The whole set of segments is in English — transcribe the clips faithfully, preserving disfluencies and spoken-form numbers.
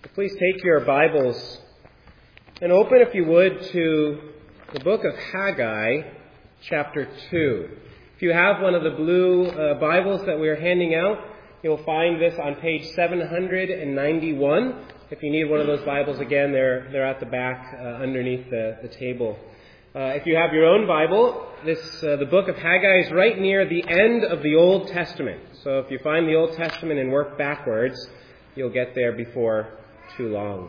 Please take your Bibles and open, if you would, to the book of Haggai, chapter two. If you have one of the blue uh, Bibles that we are handing out, you'll find this on page seven hundred ninety-one. If you need one of those Bibles, again, they're they're at the back uh, underneath the, the table. Uh, if you have your own Bible, this uh, the book of Haggai is right near the end of the Old Testament. So if you find the Old Testament and work backwards, you'll get there before too long.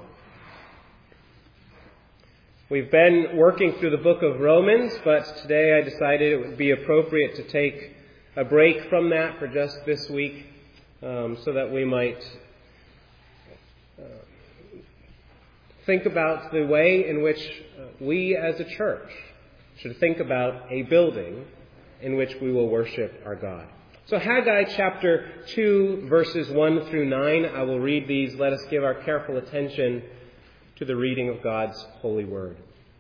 We've been working through the book of Romans, but today I decided it would be appropriate to take a break from that for just this week, um, so that we might uh, think about the way in which uh, we as a church should think about a building in which we will worship our God. So Haggai chapter two, verses one through nine, I will read these. Let us give our careful attention to the reading of God's holy word.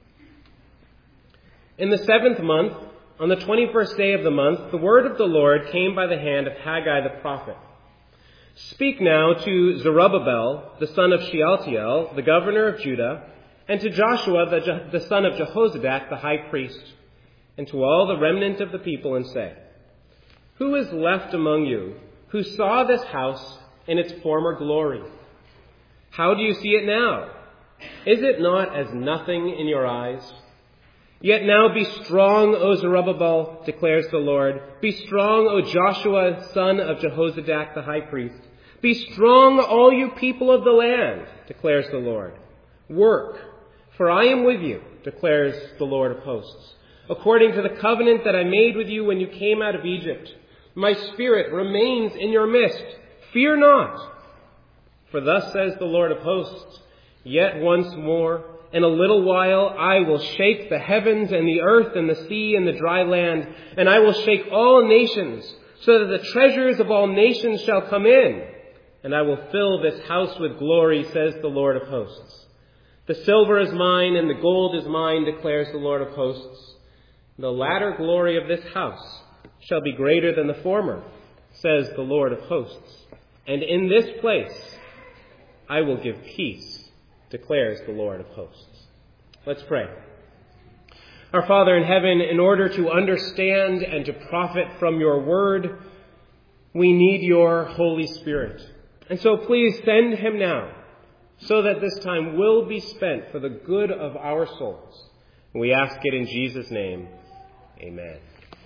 In the seventh month, on the twenty-first day of the month, the word of the Lord came by the hand of Haggai the prophet. Speak now to Zerubbabel, the son of Shealtiel, the governor of Judah, and to Joshua, the, the son of Jehozadak, the high priest, and to all the remnant of the people, and say, who is left among you who saw this house in its former glory? How do you see it now? Is it not as nothing in your eyes? Yet now be strong, O Zerubbabel, declares the Lord. Be strong, O Joshua, son of Jehozadak, the high priest. Be strong, all you people of the land, declares the Lord. Work, for I am with you, declares the Lord of hosts. According to the covenant that I made with you when you came out of Egypt, my spirit remains in your midst. Fear not. For thus says the Lord of hosts, yet once more, in a little while, I will shake the heavens and the earth and the sea and the dry land, and I will shake all nations, so that the treasures of all nations shall come in, and I will fill this house with glory, says the Lord of hosts. The silver is mine and the gold is mine, declares the Lord of hosts. The latter glory of this house shall be greater than the former, says the Lord of hosts. And in this place I will give peace, declares the Lord of hosts. Let's pray. Our Father in heaven, in order to understand and to profit from your word, we need your Holy Spirit. And so please send him now, so that this time will be spent for the good of our souls. We ask it in Jesus' name. Amen.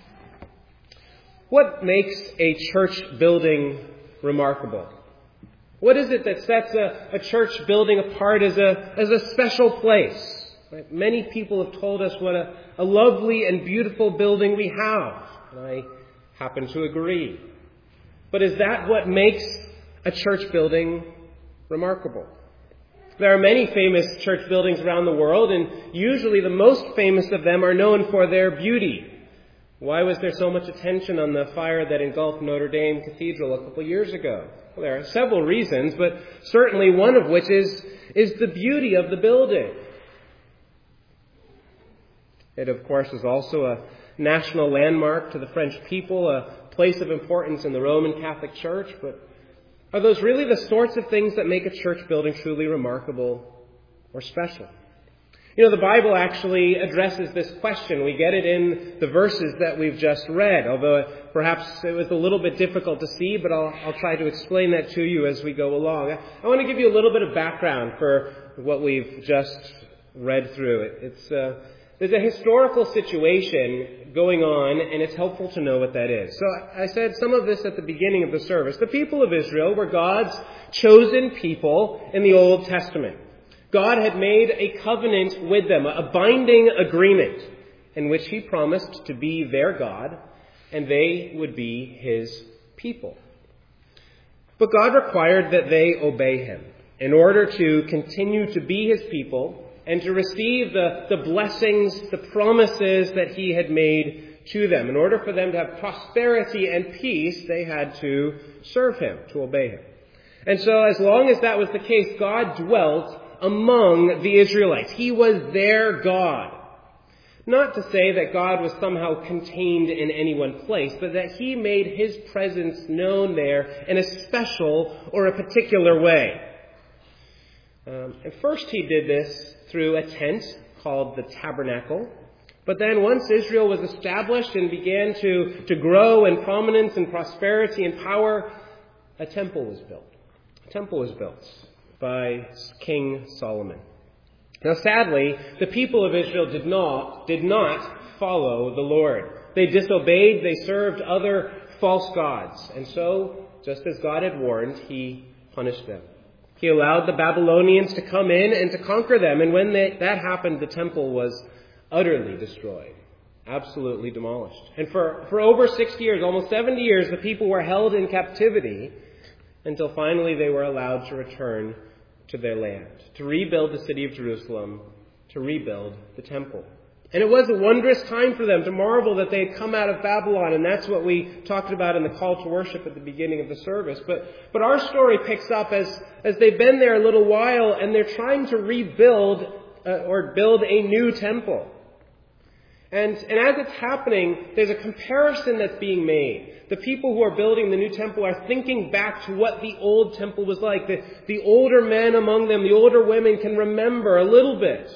What makes a church building remarkable? What is it that sets a, a church building apart as a, as a special place? Right? Many people have told us what a, a lovely and beautiful building we have, and I happen to agree. But is that what makes a church building remarkable? There are many famous church buildings around the world, and usually the most famous of them are known for their beauty. Why was there so much attention on the fire that engulfed Notre Dame Cathedral a couple years ago? Well, there are several reasons, but certainly one of which is, is the beauty of the building. It, of course, is also a national landmark to the French people, a place of importance in the Roman Catholic Church, but are those really the sorts of things that make a church building truly remarkable or special? You know, the Bible actually addresses this question. We get it in the verses that we've just read, although perhaps it was a little bit difficult to see, but I'll, I'll try to explain that to you as we go along. I want to give you a little bit of background for what we've just read through. It. It's uh, there's a historical situation going on, and it's helpful to know what that is. So I said some of this at the beginning of the service. The people of Israel were God's chosen people in the Old Testament. God had made a covenant with them, a binding agreement in which he promised to be their God and they would be his people. But God required that they obey him in order to continue to be his people and to receive the, the blessings, the promises that he had made to them. In order for them to have prosperity and peace, they had to serve him, to obey him. And so as long as that was the case, God dwelt among the Israelites. He was their God. Not to say that God was somehow contained in any one place, but that he made his presence known there in a special or a particular way. Um, and first he did this through a tent called the tabernacle. But then once Israel was established and began to, to grow in prominence and prosperity and power, a temple was built. A temple was built by King Solomon. Now sadly, the people of Israel did not, did not follow the Lord. They disobeyed, they served other false gods. And so, just as God had warned, he punished them. He allowed the Babylonians to come in and to conquer them. And when they, that happened, the temple was utterly destroyed, absolutely demolished. And for, for over sixty years, almost seventy years, the people were held in captivity until finally they were allowed to return to their land, to rebuild the city of Jerusalem, to rebuild the temple. And it was a wondrous time for them to marvel that they had come out of Babylon, and that's what we talked about in the call to worship at the beginning of the service. But but our story picks up as, as they've been there a little while, and they're trying to rebuild uh, or build a new temple. And, and as it's happening, there's a comparison that's being made. The people who are building the new temple are thinking back to what the old temple was like. The, the older men among them, the older women can remember a little bit.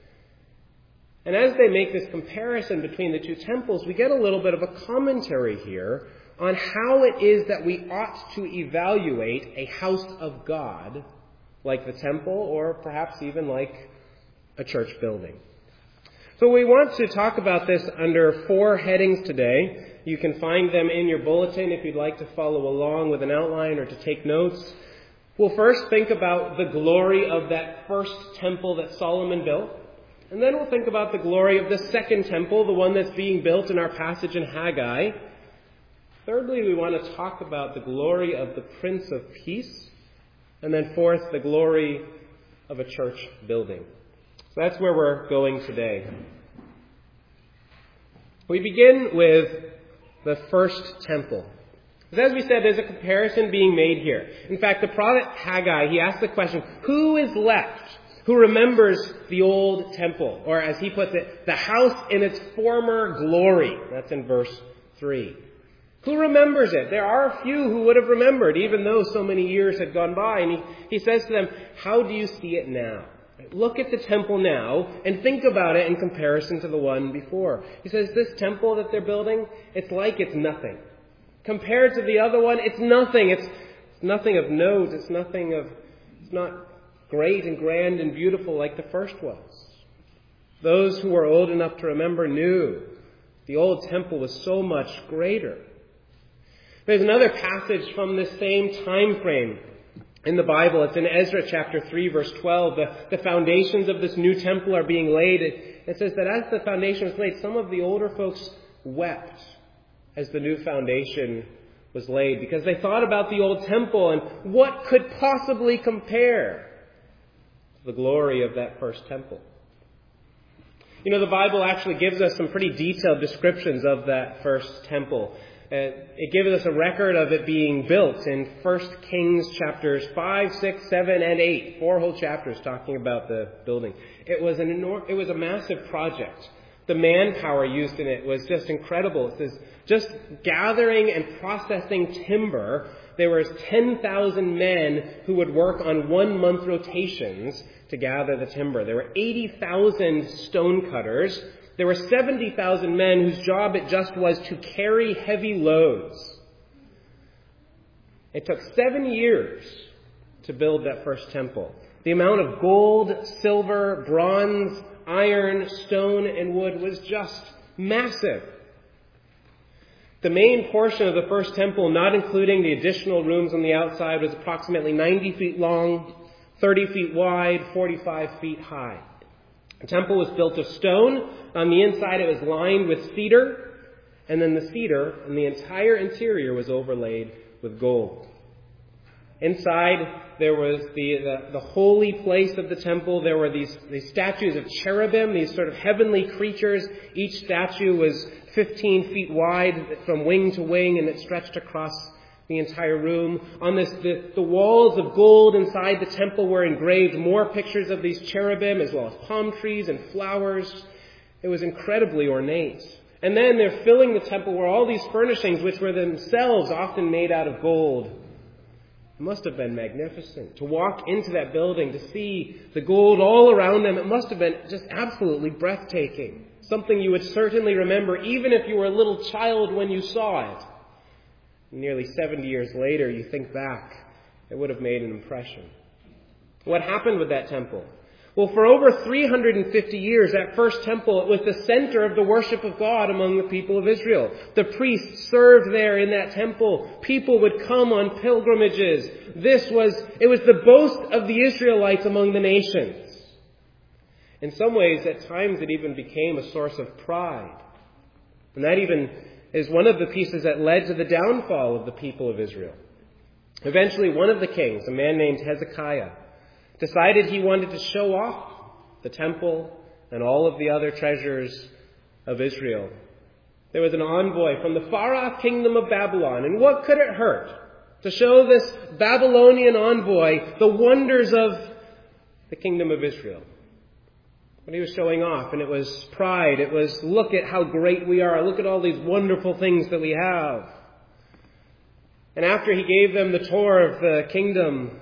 And as they make this comparison between the two temples, we get a little bit of a commentary here on how it is that we ought to evaluate a house of God, like the temple, or perhaps even like a church building. So we want to talk about this under four headings today. You can find them in your bulletin if you'd like to follow along with an outline or to take notes. We'll first think about the glory of that first temple that Solomon built. And then we'll think about the glory of the second temple, the one that's being built in our passage in Haggai. Thirdly, we want to talk about the glory of the Prince of Peace. And then fourth, the glory of a church building. So that's where we're going today. We begin with the first temple. As we said, there's a comparison being made here. In fact, the prophet Haggai, he asked the question, who is left who remembers the old temple? Or as he puts it, the house in its former glory. That's in verse three. Who remembers it? There are a few who would have remembered, even though so many years had gone by. And he, he says to them, how do you see it now? Look at the temple now and think about it in comparison to the one before. He says, this temple that they're building, it's like it's nothing. Compared to the other one, it's nothing. It's nothing of note. It's nothing of, it's not great and grand and beautiful like the first was. Those who were old enough to remember knew the old temple was so much greater. There's another passage from this same time frame in the Bible. It's in Ezra chapter three, verse twelve. The, the foundations of this new temple are being laid. It, it says that as the foundation was laid, some of the older folks wept as the new foundation was laid because they thought about the old temple and what could possibly compare to the glory of that first temple. You know, the Bible actually gives us some pretty detailed descriptions of that first temple. Uh, it gives us a record of it being built in First Kings chapters five, six, seven, and eight. Four whole chapters talking about the building. It was an enormous, it was a massive project. The manpower used in it was just incredible. It says just gathering and processing timber, there was ten thousand men who would work on one month rotations to gather the timber. There were eighty thousand stone cutters. There were seventy thousand men whose job it just was to carry heavy loads. It took seven years to build that first temple. The amount of gold, silver, bronze, iron, stone, and wood was just massive. The main portion of the first temple, not including the additional rooms on the outside, was approximately ninety feet long, thirty feet wide, forty-five feet high. The temple was built of stone. On the inside it was lined with cedar, and then the cedar and the entire interior was overlaid with gold. Inside there was the, the, the holy place of the temple. There were these, these statues of cherubim, these sort of heavenly creatures. Each statue was fifteen feet wide from wing to wing, and it stretched across the entire room. On this, the, the walls of gold inside the temple were engraved more pictures of these cherubim, as well as palm trees and flowers. It was incredibly ornate. And then they're filling the temple where all these furnishings, which were themselves often made out of gold, It must have been magnificent. To walk into that building, to see the gold all around them, it must have been just absolutely breathtaking. Something you would certainly remember, even if you were a little child when you saw it. Nearly seventy years later, you think back, it would have made an impression. What happened with that temple? Well, for over three hundred fifty years, that first temple, it was the center of the worship of God among the people of Israel. The priests served there in that temple. People would come on pilgrimages. This was, it was the boast of the Israelites among the nations. In some ways, at times, it even became a source of pride. And that even is one of the pieces that led to the downfall of the people of Israel. Eventually, one of the kings, a man named Hezekiah, decided he wanted to show off the temple and all of the other treasures of Israel. There was an envoy from the far-off kingdom of Babylon, and what could it hurt to show this Babylonian envoy the wonders of the kingdom of Israel? But he was showing off, and it was pride. It was, look at how great we are. Look at all these wonderful things that we have. And after he gave them the tour of the kingdom,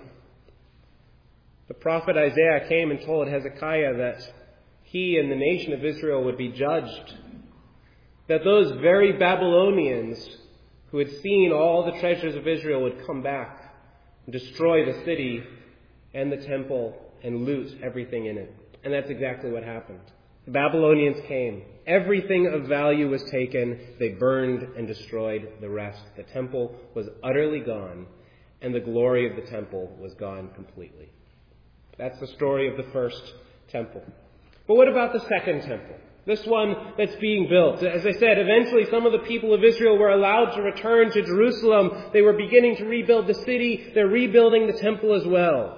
the prophet Isaiah came and told Hezekiah that he and the nation of Israel would be judged. That those very Babylonians who had seen all the treasures of Israel would come back and destroy the city and the temple and loot everything in it. And that's exactly what happened. The Babylonians came. Everything of value was taken. They burned and destroyed the rest. The temple was utterly gone, and the glory of the temple was gone completely. That's the story of the first temple. But what about the second temple? This one that's being built. As I said, eventually some of the people of Israel were allowed to return to Jerusalem. They were beginning to rebuild the city. They're rebuilding the temple as well.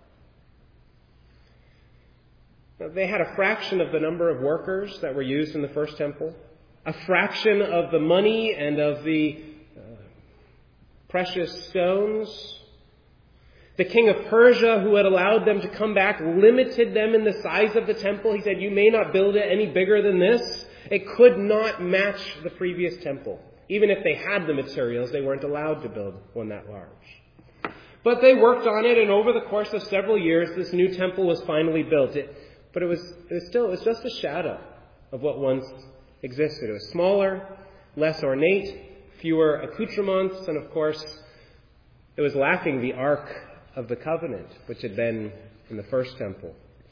Now, they had a fraction of the number of workers that were used in the first temple. A fraction of the money and of the uh, precious stones. The king of Persia, who had allowed them to come back, limited them in the size of the temple. He said, you may not build it any bigger than this. It could not match the previous temple. Even if they had the materials, they weren't allowed to build one that large. But they worked on it, and over the course of several years, this new temple was finally built. It, but it was, it was still, it was just a shadow of what once existed. It was smaller, less ornate, fewer accoutrements, and of course, it was lacking the Ark of the Covenant, which had been in the first temple.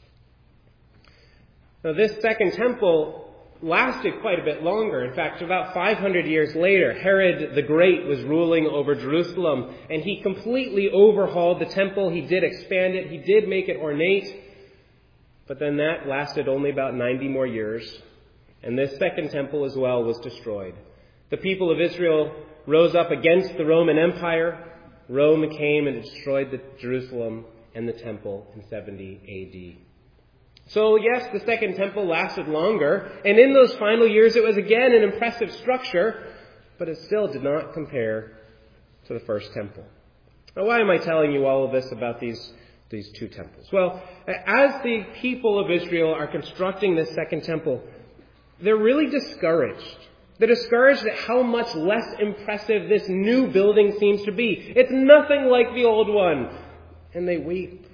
Now, this second temple lasted quite a bit longer. In fact, about five hundred years later, Herod the Great was ruling over Jerusalem, and he completely overhauled the temple. He did expand it. He did make it ornate. But then that lasted only about ninety more years, and this second temple as well was destroyed. The people of Israel rose up against the Roman Empire. Rome came and destroyed the Jerusalem and the temple in seventy A D. So yes, the second temple lasted longer, and in those final years it was again an impressive structure, but it still did not compare to the first temple. Now, why am I telling you all of this about these, these two temples? Well, as the people of Israel are constructing this second temple, they're really discouraged. They're discouraged at how much less impressive this new building seems to be. It's nothing like the old one. And they weep.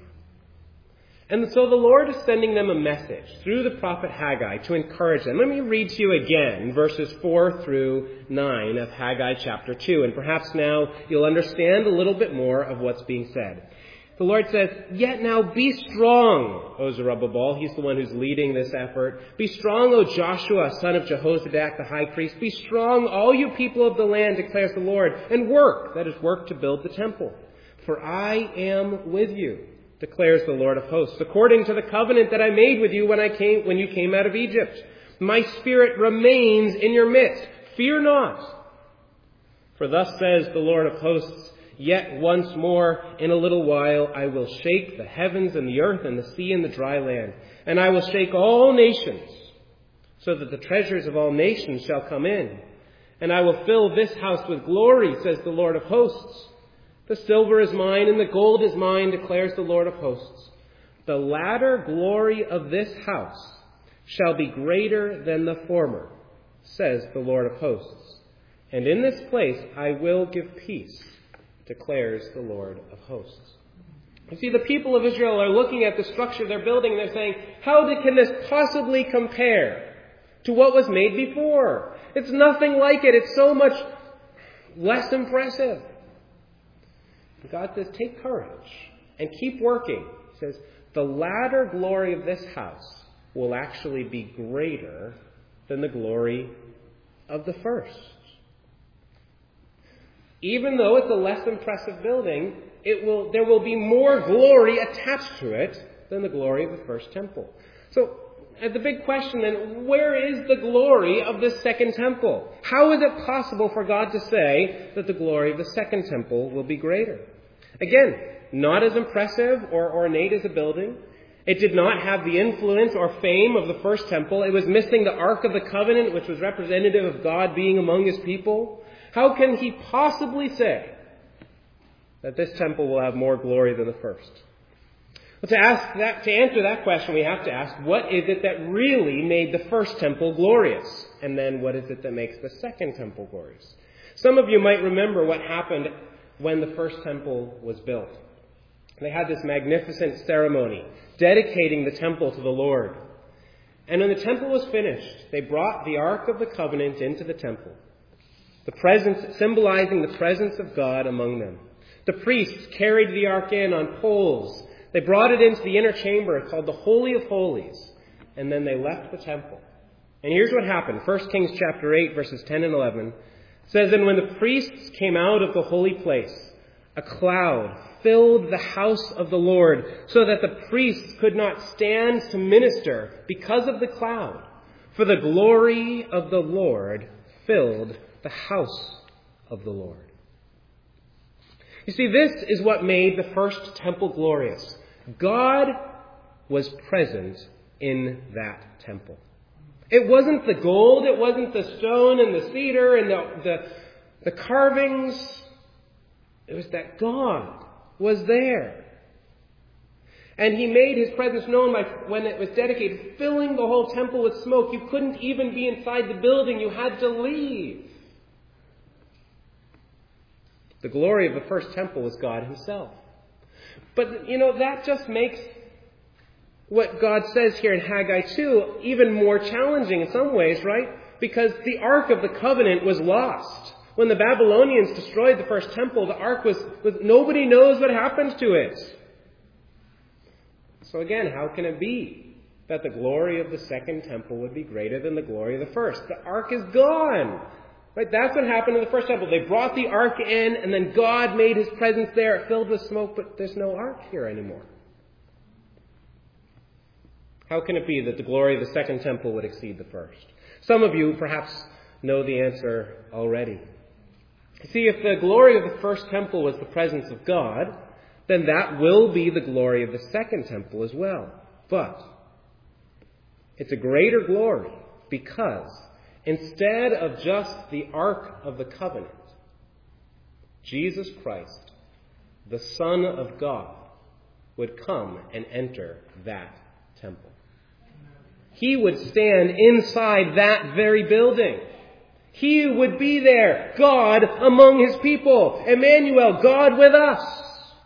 And so the Lord is sending them a message through the prophet Haggai to encourage them. Let me read to you again verses four through nine of Haggai chapter two. And perhaps now you'll understand a little bit more of what's being said. The Lord says, "Yet now be strong, O Zerubbabel." He's the one who's leading this effort. "Be strong, O Joshua, son of Jehozadak, the high priest. Be strong, all you people of the land, declares the Lord, and work," that is, work to build the temple. "For I am with you, declares the Lord of hosts, according to the covenant that I made with you when I came, when you came out of Egypt. My spirit remains in your midst. Fear not. For thus says the Lord of hosts, yet once more in a little while I will shake the heavens and the earth and the sea and the dry land. And I will shake all nations, so that the treasures of all nations shall come in. And I will fill this house with glory, says the Lord of hosts. The silver is mine and the gold is mine, declares the Lord of hosts. The latter glory of this house shall be greater than the former, says the Lord of hosts. And in this place I will give peace, declares the Lord of hosts. You see, the people of Israel are looking at the structure they're building and they're saying, how did, can this possibly compare to what was made before? It's nothing like it. It's so much less impressive. God says, take courage and keep working. He says, the latter glory of this house will actually be greater than the glory of the first. Even though it's a less impressive building, it will, there will be more glory attached to it than the glory of the first temple. So, the big question then, where is the glory of this second temple? How is it possible for God to say that the glory of the second temple will be greater? Again, not as impressive or ornate as a building. It did not have the influence or fame of the first temple. It was missing the Ark of the Covenant, which was representative of God being among his people. How can he possibly say that this temple will have more glory than the first? Well, to ask that, to answer that question, we have to ask, what is it that really made the first temple glorious? And then what is it that makes the second temple glorious? Some of you might remember what happened when the first temple was built. They had this magnificent ceremony dedicating the temple to the Lord. And when the temple was finished, they brought the Ark of the Covenant into the temple, the presence, symbolizing the presence of God among them. The priests carried the Ark in on poles. They brought it into the inner chamber called the Holy of Holies, and then they left the temple. And here's what happened. First Kings chapter eight, verses ten and eleven says, and when the priests came out of the holy place, a cloud filled the house of the Lord, so that the priests could not stand to minister because of the cloud. For the glory of the Lord filled the house of the Lord. You see, this is what made the first temple glorious. God was present in that temple. It wasn't the gold, it wasn't the stone and the cedar and the, the, the carvings. It was that God was there. And he made his presence known by, when it was dedicated, filling the whole temple with smoke. You couldn't even be inside the building. You had to leave. The glory of the first temple was God himself. But, you know, that just makes what God says here in Haggai two even more challenging in some ways, right? Because the Ark of the Covenant was lost. When the Babylonians destroyed the first temple, the Ark was, was nobody knows what happened to it. So again, how can it be that the glory of the second temple would be greater than the glory of the first? The Ark is gone. Right? That's what happened in the first temple. They brought the Ark in, and then God made his presence there. It filled with smoke, but there's no Ark here anymore. How can it be that the glory of the second temple would exceed the first? Some of you perhaps know the answer already. See, if the glory of the first temple was the presence of God, then that will be the glory of the second temple as well. But it's a greater glory because instead of just the Ark of the Covenant, Jesus Christ, the Son of God, would come and enter that temple. He would stand inside that very building. He would be there, God among his people. Emmanuel, God with us.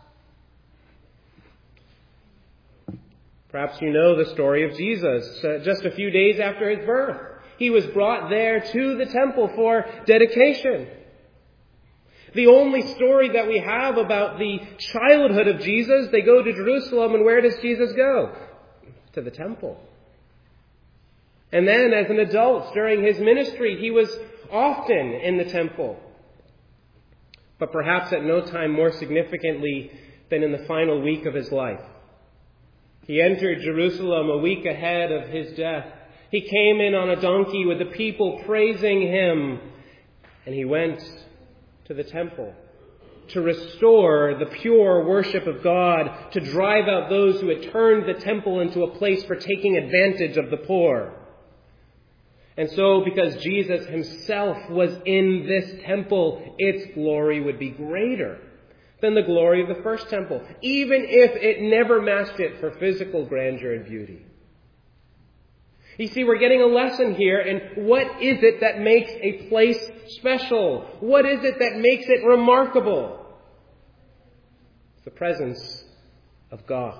Perhaps you know the story of Jesus. Uh, just a few days after his birth, he was brought there to the temple for dedication. The only story that we have about the childhood of Jesus, they go to Jerusalem, and where does Jesus go? To the temple. And then as an adult, during his ministry, he was often in the temple. But perhaps at no time more significantly than in the final week of his life. He entered Jerusalem a week ahead of his death. He came in on a donkey with the people praising him. And he went to the temple to restore the pure worship of God, to drive out those who had turned the temple into a place for taking advantage of the poor. And so, because Jesus himself was in this temple, its glory would be greater than the glory of the first temple, even if it never matched it for physical grandeur and beauty. You see, we're getting a lesson here in what is it that makes a place special? What is it that makes it remarkable? the presence of God.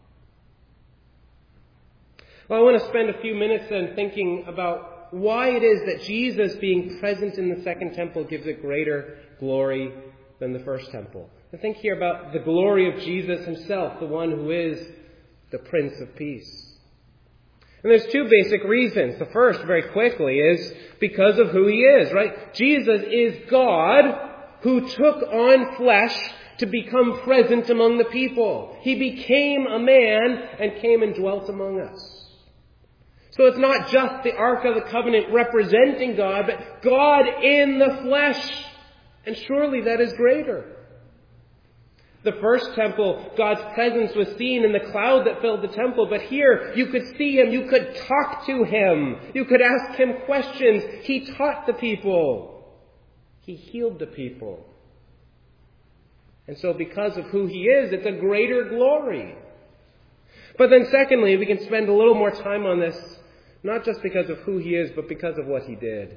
Well, I want to spend a few minutes then thinking about why it is that Jesus being present in the second temple gives it greater glory than the first temple. And think here about the glory of Jesus himself, the one who is the Prince of Peace. And there's two basic reasons. The first, very quickly, is because of who he is, right? Jesus is God who took on flesh to become present among the people. He became a man and came and dwelt among us. So it's not just the Ark of the Covenant representing God, but God in the flesh. And surely that is greater. The first temple, God's presence was seen in the cloud that filled the temple. But here, you could see him. You could talk to him. You could ask him questions. He taught the people. He healed the people. And so because of who he is, it's a greater glory. But then secondly, we can spend a little more time on this, not just because of who he is, but because of what he did.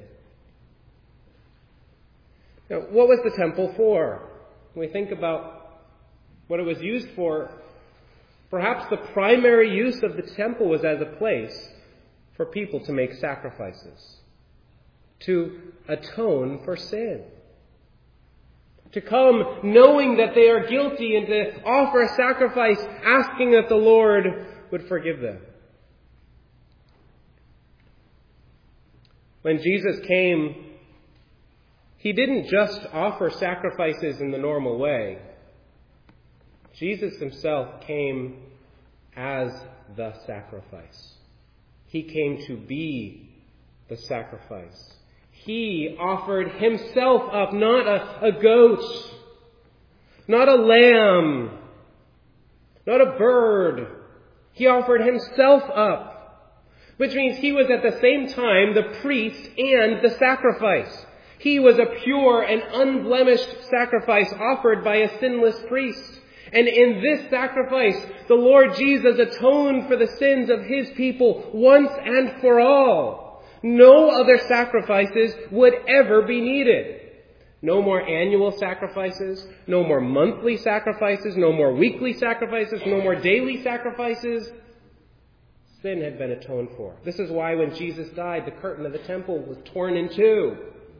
Now, what was the temple for? When we think about what it was used for, perhaps the primary use of the temple was as a place for people to make sacrifices, to atone for sin, to come knowing that they are guilty and to offer a sacrifice asking that the Lord would forgive them. When Jesus came, he didn't just offer sacrifices in the normal way. Jesus himself came as the sacrifice. He came to be the sacrifice. He offered himself up, not a, a goat, not a lamb, not a bird. He offered himself up, which means he was at the same time the priest and the sacrifice. He was a pure and unblemished sacrifice offered by a sinless priest. And in this sacrifice, the Lord Jesus atoned for the sins of his people once and for all. No other sacrifices would ever be needed. No more annual sacrifices, no more monthly sacrifices, no more weekly sacrifices, no more daily sacrifices. Sin had been atoned for. This is why when Jesus died, the curtain of the temple was torn in two.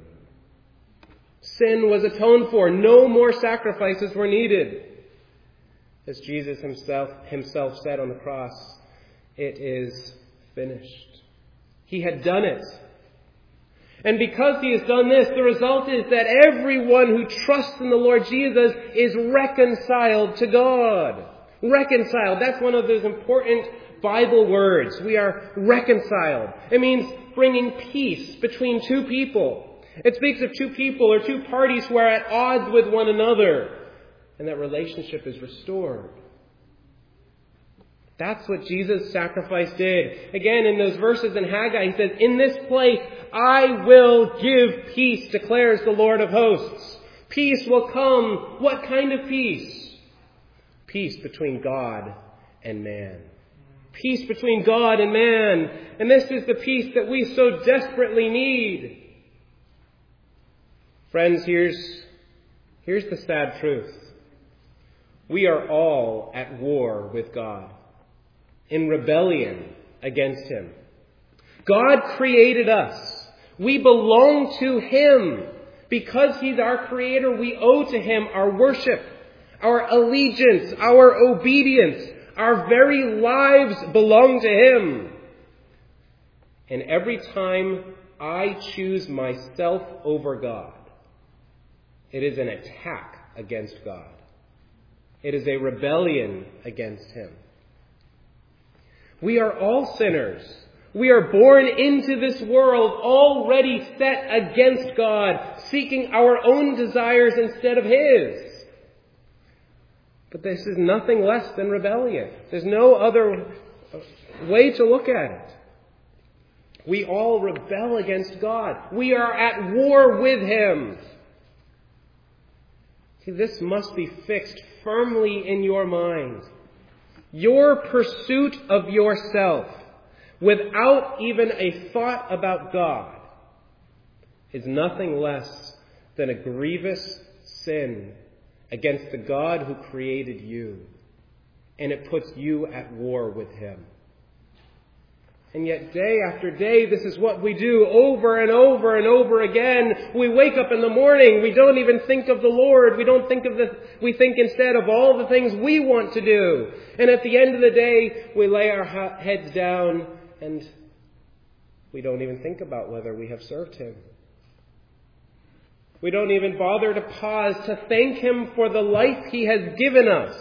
Sin was atoned for. No more sacrifices were needed. As Jesus himself, himself said on the cross, it is finished. He had done it. And because he has done this, the result is that everyone who trusts in the Lord Jesus is reconciled to God. Reconciled. That's one of those important Bible words. We are reconciled. It means bringing peace between two people. It speaks of two people or two parties who are at odds with one another. And that relationship is restored. That's what Jesus' sacrifice did. Again, in those verses in Haggai, he says, in this place I will give peace, declares the Lord of hosts. Peace will come. What kind of peace? Peace between God and man. Peace between God and man. And this is the peace that we so desperately need. Friends, here's, here's the sad truth. We are all at war with God, in rebellion against him. God created us. We belong to him. Because he's our creator, we owe to him our worship, our allegiance, our obedience. Our very lives belong to him. And every time I choose myself over God, it is an attack against God. It is a rebellion against him. We are all sinners. We are born into this world already set against God, seeking our own desires instead of his. But this is nothing less than rebellion. There's no other way to look at it. We all rebel against God. We are at war with him. See, this must be fixed firmly in your mind. Your pursuit of yourself, without even a thought about God, is nothing less than a grievous sin against the God who created you, and it puts you at war with him. And yet day after day, this is what we do over and over and over again. We wake up in the morning, we don't even think of the Lord. We don't think of the, we think instead of all the things we want to do. And at the end of the day, we lay our heads down and we don't even think about whether we have served him. We don't even bother to pause to thank him for the life he has given us.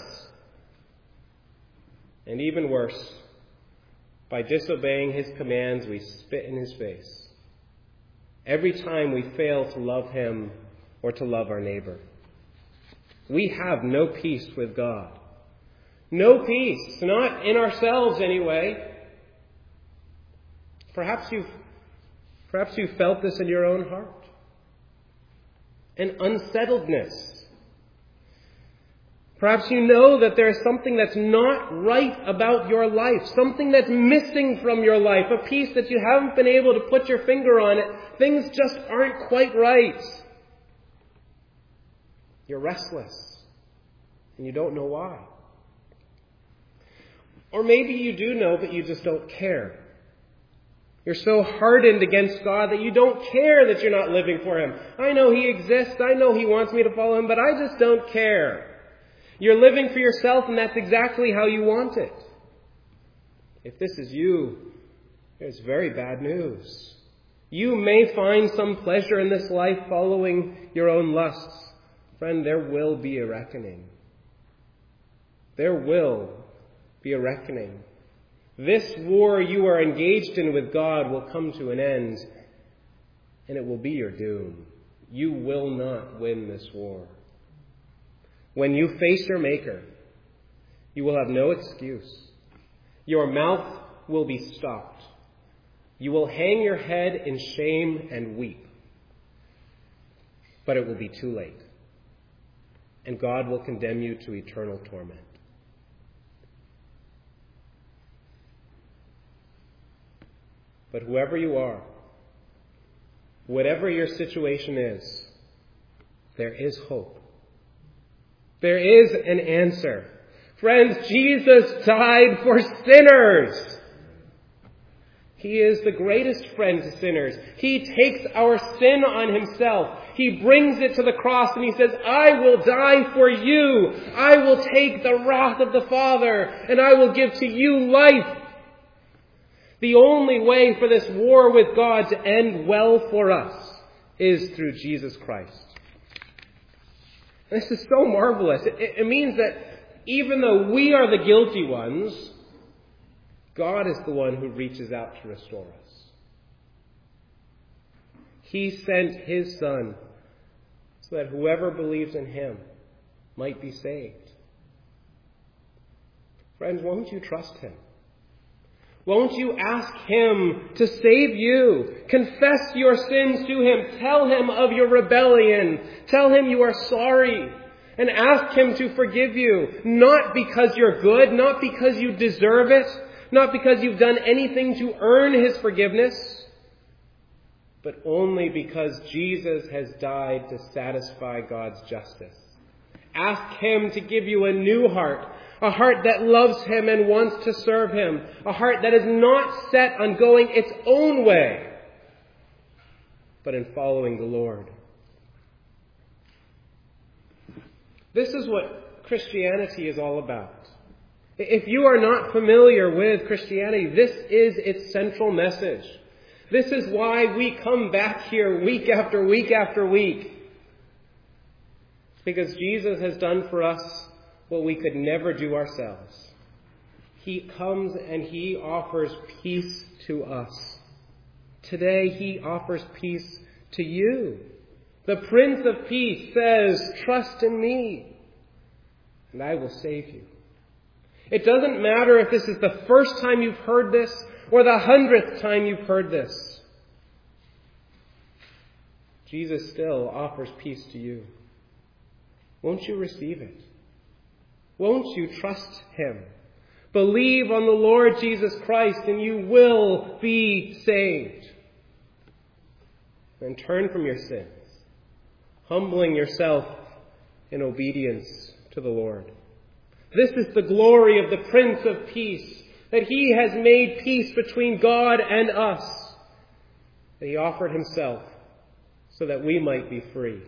And even worse, by disobeying his commands, we spit in his face. Every time we fail to love him or to love our neighbor. We have no peace with God. No peace, not in ourselves anyway. Perhaps you've, perhaps you've felt this in your own heart. An unsettledness. Perhaps you know that there is something that's not right about your life, something that's missing from your life, a piece that you haven't been able to put your finger on it. Things just aren't quite right. You're restless, and you don't know why. Or maybe you do know, but you just don't care. You're so hardened against God that you don't care that you're not living for him. I know he exists, I know he wants me to follow him, but I just don't care. You're living for yourself, and that's exactly how you want it. If this is you, there's very bad news. You may find some pleasure in this life following your own lusts. Friend, there will be a reckoning. There will be a reckoning. This war you are engaged in with God will come to an end, and it will be your doom. You will not win this war. When you face your Maker, you will have no excuse. Your mouth will be stopped. You will hang your head in shame and weep. But it will be too late. And God will condemn you to eternal torment. But whoever you are, whatever your situation is, there is hope. There is an answer. Friends, Jesus died for sinners. He is the greatest friend to sinners. He takes our sin on himself. He brings it to the cross and he says, I will die for you. I will take the wrath of the Father and I will give to you life. The only way for this war with God to end well for us is through Jesus Christ. This is so marvelous. It, it means that even though we are the guilty ones, God is the one who reaches out to restore us. He sent his Son so that whoever believes in him might be saved. Friends, won't you trust him? Won't you ask him to save you? Confess your sins to him. Tell him of your rebellion. Tell him you are sorry. And ask him to forgive you. Not because you're good. Not because you deserve it. Not because you've done anything to earn his forgiveness. But only because Jesus has died to satisfy God's justice. Ask him to give you a new heart. A heart that loves him and wants to serve him. A heart that is not set on going its own way, but in following the Lord. This is what Christianity is all about. If you are not familiar with Christianity, this is its central message. This is why we come back here week after week after week. Because Jesus has done for us what we could never do ourselves. He comes and he offers peace to us. Today he offers peace to you. The Prince of Peace says, trust in me, and I will save you. It doesn't matter if this is the first time you've heard this or the hundredth time you've heard this. Jesus still offers peace to you. Won't you receive it? Won't you trust him? Believe on the Lord Jesus Christ and you will be saved. And turn from your sins, humbling yourself in obedience to the Lord. This is the glory of the Prince of Peace, that he has made peace between God and us, that he offered himself so that we might be free.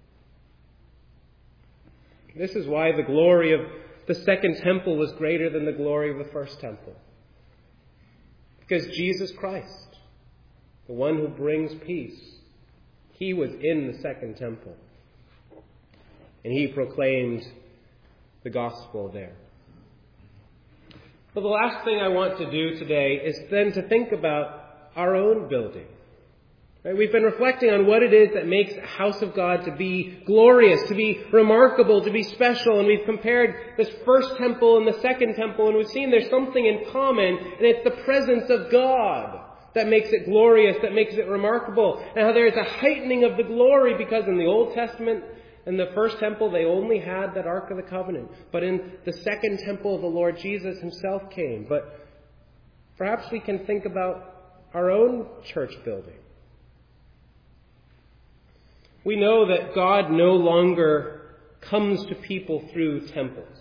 This is why the glory of the second temple was greater than the glory of the first temple. Because Jesus Christ, the one who brings peace, he was in the second temple. And he proclaimed the gospel there. But the last thing I want to do today is then to think about our own building. Right? We've been reflecting on what it is that makes a house of God to be glorious, to be remarkable, to be special. And we've compared this first temple and the second temple, and we've seen there's something in common, and it's the presence of God that makes it glorious, that makes it remarkable. And how there is a heightening of the glory, because in the Old Testament, in the first temple, they only had that Ark of the Covenant. But in the second temple, the Lord Jesus himself came. But perhaps we can think about our own church building. We know that God no longer comes to people through temples.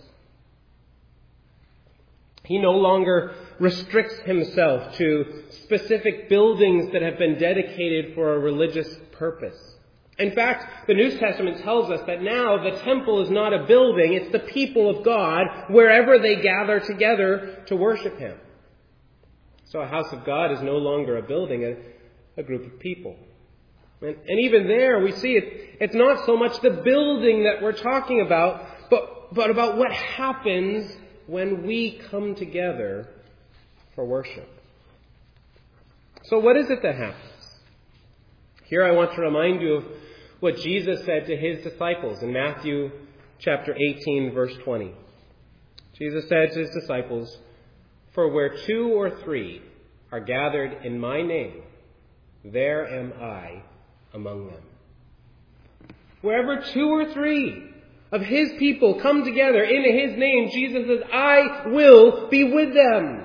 He no longer restricts himself to specific buildings that have been dedicated for a religious purpose. In fact, the New Testament tells us that now the temple is not a building, it's the people of God wherever they gather together to worship him. So a house of God is no longer a building, a, a group of people. And, and even there we see it, it's not so much the building that we're talking about, but, but about what happens when we come together for worship. So what is it that happens? Here I want to remind you of what Jesus said to his disciples in Matthew chapter eighteen, verse twenty. Jesus said to his disciples, "For where two or three are gathered in my name, there am I among them." Wherever two or three of his people come together in his name, Jesus says, "I will be with them."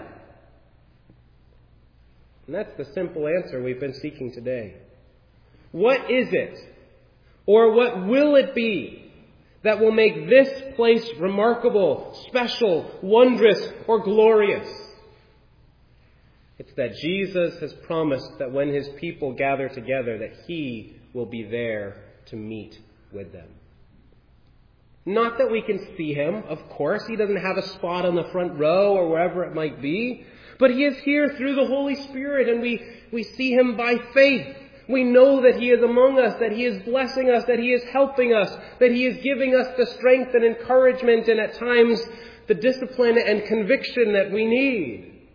And that's the simple answer we've been seeking today. What is it, or what will it be, that will make this place remarkable, special, wondrous, or glorious? It's that Jesus has promised that when his people gather together, that he will be there to meet with them. Not that we can see him, of course. He doesn't have a spot on the front row or wherever it might be. But he is here through the Holy Spirit, and we, we see him by faith. We know that he is among us, that he is blessing us, that he is helping us, that he is giving us the strength and encouragement and at times the discipline and conviction that we need.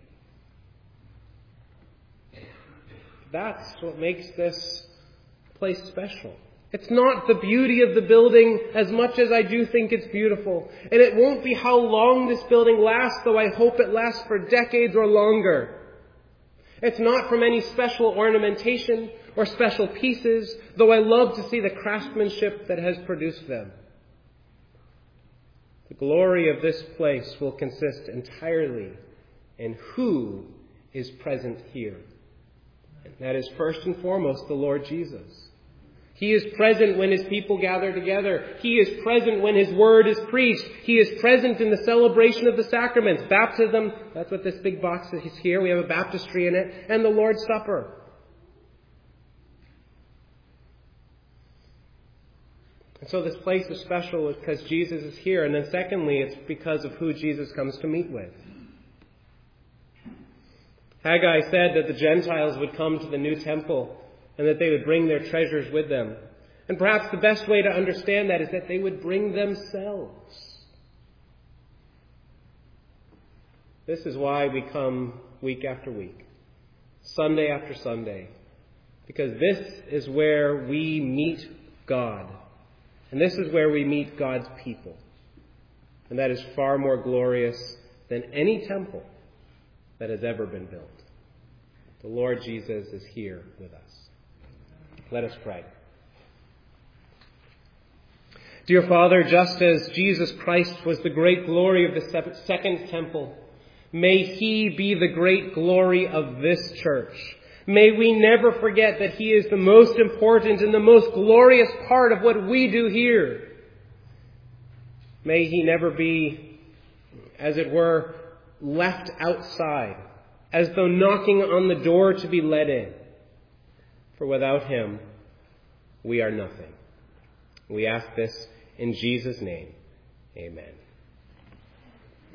That's what makes this place special. It's not the beauty of the building as much as I do think it's beautiful. And it won't be how long this building lasts, though I hope it lasts for decades or longer. It's not from any special ornamentation or special pieces, though I love to see the craftsmanship that has produced them. The glory of this place will consist entirely in who is present here. And that is first and foremost the Lord Jesus. He is present when his people gather together. He is present when his word is preached. He is present in the celebration of the sacraments. Baptism, that's what this big box is here. We have a baptistry in it. And the Lord's Supper. And so this place is special because Jesus is here. And then secondly, it's because of who Jesus comes to meet with. Haggai said that the Gentiles would come to the new temple and that they would bring their treasures with them. And perhaps the best way to understand that is that they would bring themselves. This is why we come week after week, Sunday after Sunday, because this is where we meet God. And this is where we meet God's people. And that is far more glorious than any temple that has ever been built. The Lord Jesus is here with us. Let us pray. Dear Father, just as Jesus Christ was the great glory of the second temple, may he be the great glory of this church. May we never forget that he is the most important and the most glorious part of what we do here. May he never be, as it were, left outside, as though knocking on the door to be let in. For without him, we are nothing. We ask this in Jesus' name. Amen.